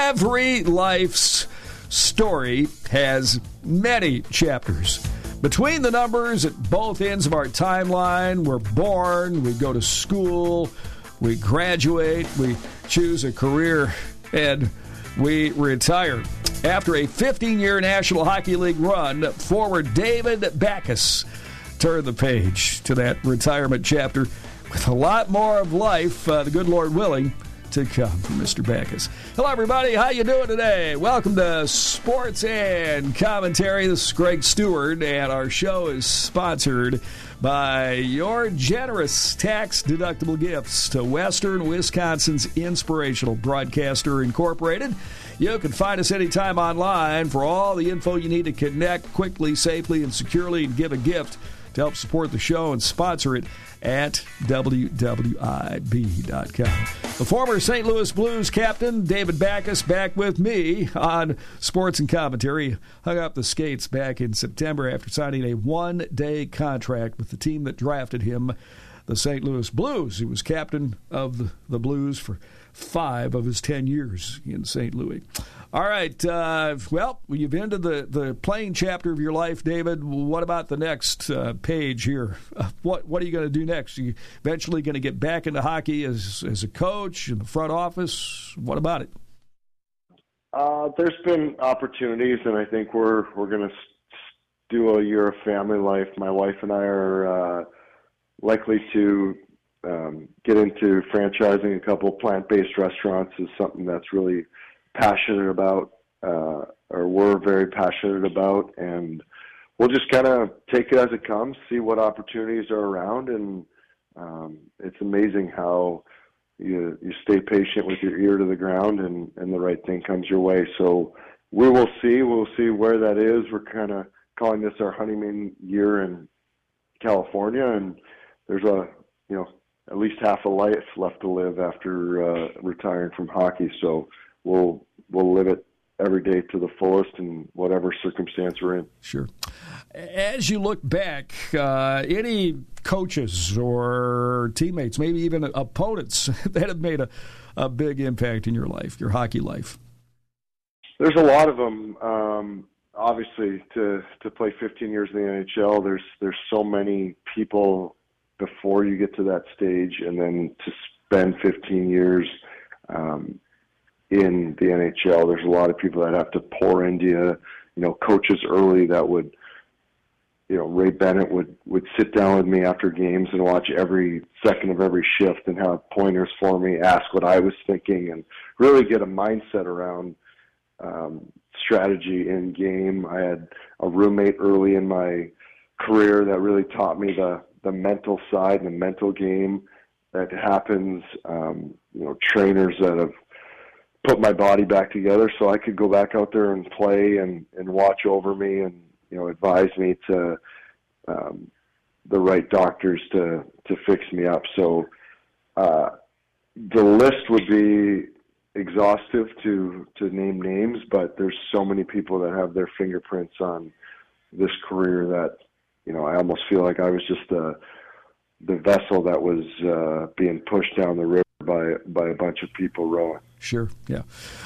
Every life's story has many chapters. Between the numbers at both ends of our timeline, we're born, we go to school, we graduate, we choose a career, and we retire. After a 15-year National Hockey League run, forward David Backes turned the page to that retirement chapter with a lot more of life, the good Lord willing, to come from Mr. Backes. Hello, everybody. How you doing today? Welcome to Sports and Commentary. This is Greg Stewart, and our show is sponsored by your generous tax-deductible gifts to Western Wisconsin's Inspirational Broadcaster Incorporated. You can find us anytime online for all the info you need to connect quickly, safely, and securely and give a gift to help support the show and sponsor it at WWIB.com. The former St. Louis Blues captain, David Backes, back with me on Sports and Commentary. Hung up the skates back in September after signing a one-day contract with the team that drafted him, the St. Louis Blues. He was captain of the Blues for 5 of his 10 years in St. Louis. All right, well, you've ended the playing chapter of your life, David. What about the next page here? What are you going to do next? Are you eventually going to get back into hockey as a coach in the front office? What about it? There's been opportunities, and I think we're going to do a year of family life. My wife and I are likely to get into franchising a couple of plant-based restaurants. Is something that's really passionate about, or we're very passionate about, and we'll just kind of take it as it comes, see what opportunities are around, and it's amazing how you stay patient with your ear to the ground, and the right thing comes your way. So we will see. We'll see where that is. We're kind of calling this our honeymoon year in California, and there's at least half a life left to live after retiring from hockey. So we'll live it every day to the fullest in whatever circumstance we're in. Sure. As you look back, any coaches or teammates, maybe even opponents that have made a big impact in your life, your hockey life? There's a lot of them. Obviously, to play 15 years in the NHL, there's so many people before you get to that stage, and then to spend 15 years in the NHL, there's a lot of people that have to pour into you. Coaches early that would, Ray Bennett would sit down with me after games and watch every second of every shift and have pointers for me, ask what I was thinking, and really get a mindset around strategy in game. I had a roommate early in my career that really taught me the mental side and the mental game that happens, trainers that have put my body back together so I could go back out there and play and watch over me and, advise me to the right doctors to fix me up. So the list would be exhaustive to name names, but there's so many people that have their fingerprints on this career that, I almost feel like I was just the vessel that was being pushed down the river by a bunch of people rowing. Sure, yeah.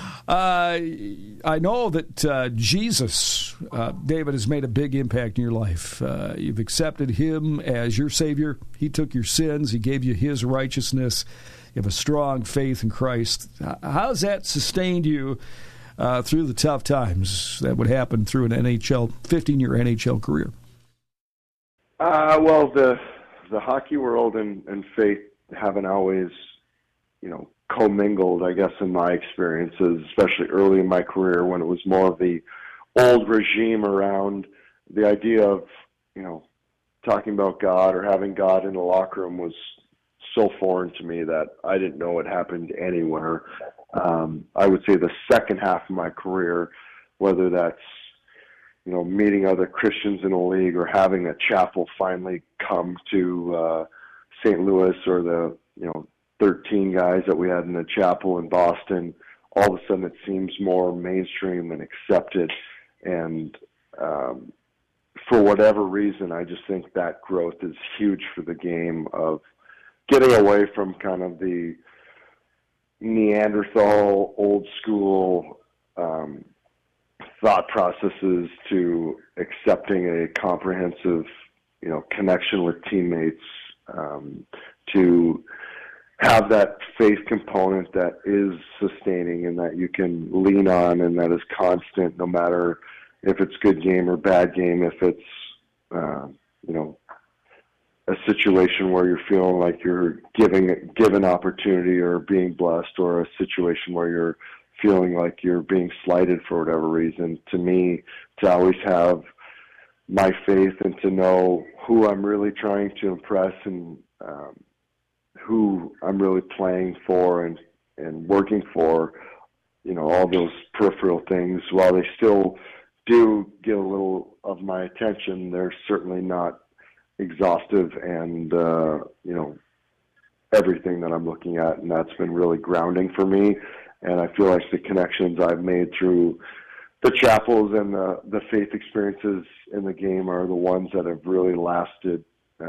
I know that Jesus, David, has made a big impact in your life. You've accepted him as your Savior. He took your sins. He gave you his righteousness. You have a strong faith in Christ. How has that sustained you through the tough times that would happen through an 15-year NHL career? Well, the hockey world and faith haven't always, commingled, I guess, in my experiences, especially early in my career when it was more of the old regime around the idea of, talking about God or having God in the locker room was so foreign to me that I didn't know it happened anywhere. I would say the second half of my career, whether that's meeting other Christians in the league or having a chapel finally come to St. Louis, or the 13 guys that we had in the chapel in Boston, all of a sudden it seems more mainstream and accepted. And for whatever reason, I just think that growth is huge for the game of getting away from kind of the Neanderthal, old school thought processes to accepting a comprehensive, connection with teammates, to have that faith component that is sustaining and that you can lean on and that is constant no matter if it's good game or bad game, if it's, a situation where you're feeling like you're given opportunity or being blessed, or a situation where you're feeling like you're being slighted for whatever reason. To me, to always have my faith and to know who I'm really trying to impress and who I'm really playing for and working for, all those peripheral things, while they still do get a little of my attention, they're certainly not exhaustive and, everything that I'm looking at. And that's been really grounding for me. And I feel like the connections I've made through the chapels and the faith experiences in the game are the ones that have really lasted,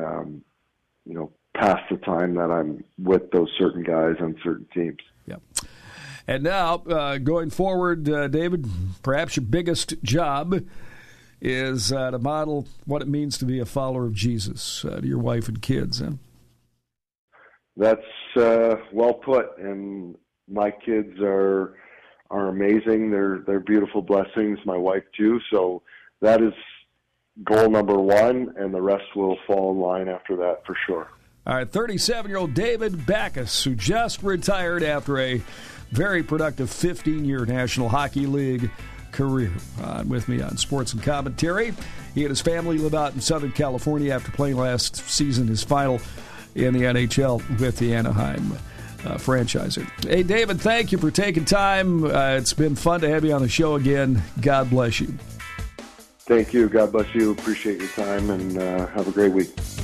past the time that I'm with those certain guys on certain teams. Yeah. And now, going forward, David, perhaps your biggest job is to model what it means to be a follower of Jesus to your wife and kids. Huh? That's well put. And my kids are amazing. They're beautiful blessings. My wife too. So that is goal number one, and the rest will fall in line after that for sure. All right, 37-year-old David Backes, who just retired after a very productive 15-year National Hockey League career. With me on Sports and Commentary. He and his family live out in Southern California after playing last season his final in the NHL with the Anaheim franchiser. Hey, David, thank you for taking time. It's been fun to have you on the show again. God bless you. Thank you. God bless you. Appreciate your time, and have a great week.